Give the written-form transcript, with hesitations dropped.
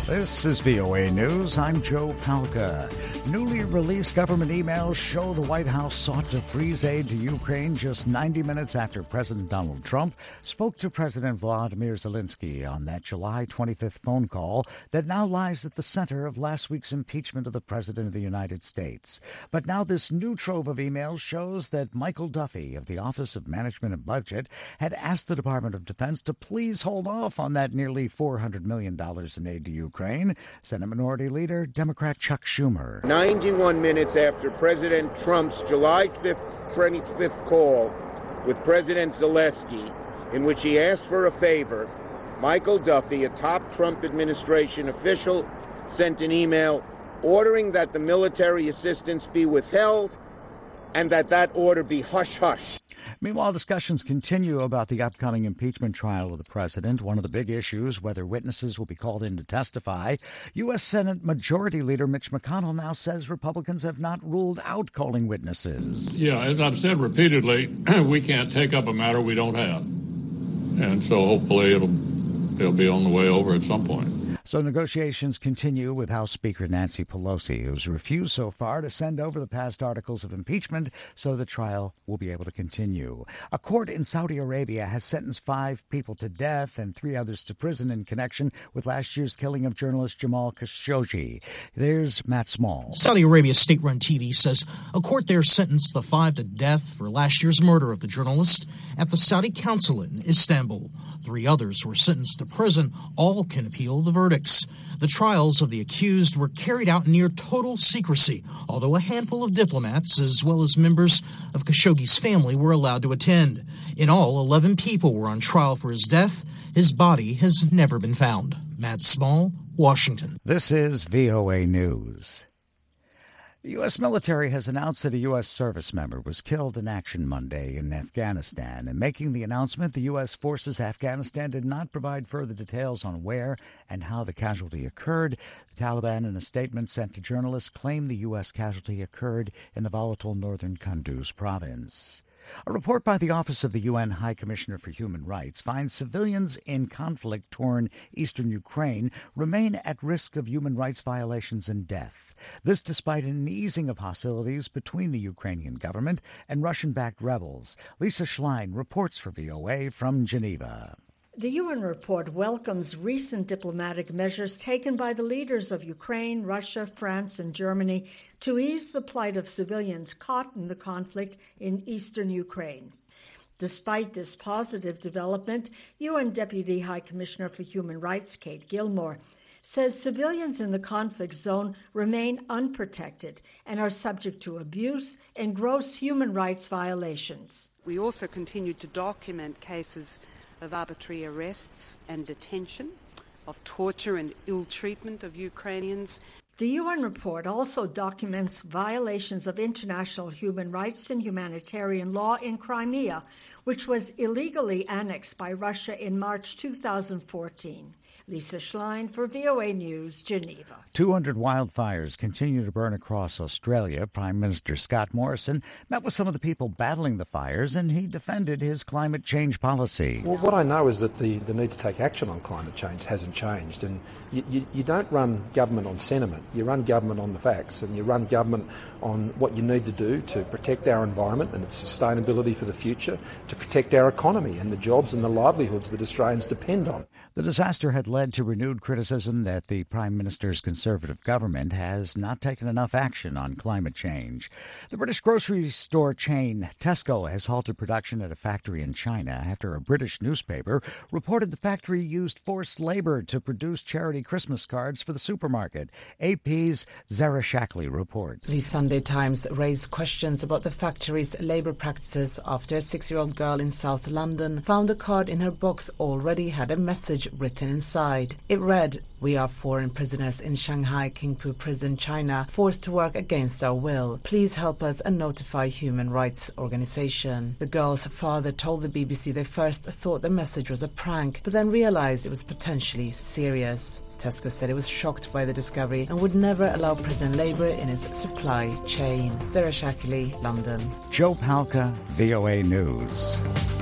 This is VOA News. I'm Joe Palca. Newly released government emails show the White House sought to freeze aid to Ukraine just 90 minutes after President Donald Trump spoke to President Volodymyr Zelensky on that July 25th phone call that now lies at the center of last week's impeachment of the President of the United States. But now this new trove of emails shows that Michael Duffy of the Office of Management and Budget had asked the Department of Defense to please hold off on that nearly $400 million in aid to Ukraine. Senate Minority Leader, Democrat Chuck Schumer. 91 minutes after President Trump's July 25th call with President Zelensky, in which he asked for a favor, Michael Duffy, a top Trump administration official, sent an email ordering that the military assistance be withheld and that order be hush-hush. Meanwhile, discussions continue about the upcoming impeachment trial of the president. One of the big issues, whether witnesses will be called in to testify. U.S. Senate Majority Leader Mitch McConnell now says Republicans have not ruled out calling witnesses. Yeah, as I've said repeatedly, we can't take up a matter we don't have. And so hopefully they'll be on the way over at some point. So negotiations continue with House Speaker Nancy Pelosi, who's refused so far to send over the past articles of impeachment so the trial will be able to continue. A court in Saudi Arabia has sentenced 5 people to death and 3 others to prison in connection with last year's killing of journalist Jamal Khashoggi. There's Matt Small. Saudi Arabia's state-run TV says a court there sentenced the 5 to death for last year's murder of the journalist at the Saudi consulate in Istanbul. 3 others were sentenced to prison. All can appeal the verdicts. The trials of the accused were carried out near total secrecy, although a handful of diplomats, as well as members of Khashoggi's family, were allowed to attend. In all, 11 people were on trial for his death. His body has never been found. Matt Small, Washington. This is VOA News. The U.S. military has announced that a U.S. service member was killed in action Monday in Afghanistan. And making the announcement, the U.S. forces Afghanistan did not provide further details on where and how the casualty occurred. The Taliban, in a statement sent to journalists, claimed the U.S. casualty occurred in the volatile northern Kunduz province. A report by the Office of the UN High Commissioner for Human Rights finds civilians in conflict-torn eastern Ukraine remain at risk of human rights violations and death. This despite an easing of hostilities between the Ukrainian government and Russian-backed rebels. Lisa Schlein reports for VOA from Geneva. The UN report welcomes recent diplomatic measures taken by the leaders of Ukraine, Russia, France, and Germany to ease the plight of civilians caught in the conflict in eastern Ukraine. Despite this positive development, UN Deputy High Commissioner for Human Rights Kate Gilmore says civilians in the conflict zone remain unprotected and are subject to abuse and gross human rights violations. We also continue to document cases of arbitrary arrests and detention, of torture and ill treatment of Ukrainians. The UN report also documents violations of international human rights and humanitarian law in Crimea, which was illegally annexed by Russia in March 2014. Lisa Schlein for VOA News, Geneva. 200 wildfires continue to burn across Australia. Prime Minister Scott Morrison met with some of the people battling the fires, and he defended his climate change policy. Well, what I know is that the need to take action on climate change hasn't changed. And you don't run government on sentiment. You run government on the facts, and you run government on what you need to do to protect our environment and its sustainability for the future, to protect our economy and the jobs and the livelihoods that Australians depend on. The disaster had led to renewed criticism that the Prime Minister's Conservative government has not taken enough action on climate change. The British grocery store chain Tesco has halted production at a factory in China after a British newspaper reported the factory used forced labor to produce charity Christmas cards for the supermarket. AP's Zara Shackley reports. The Sunday Times raised questions about the factory's labor practices after a 6-year-old girl in South London found a card in her box already had a message written inside. It read, "We are foreign prisoners in Shanghai Qingpu Prison, China, forced to work against our will. Please help us and notify Human Rights Organization." The girl's father told the BBC they first thought the message was a prank, but then realized it was potentially serious. Tesco said it was shocked by the discovery and would never allow prison labor in its supply chain. Zara Shackley, London. Joe Palca, VOA News.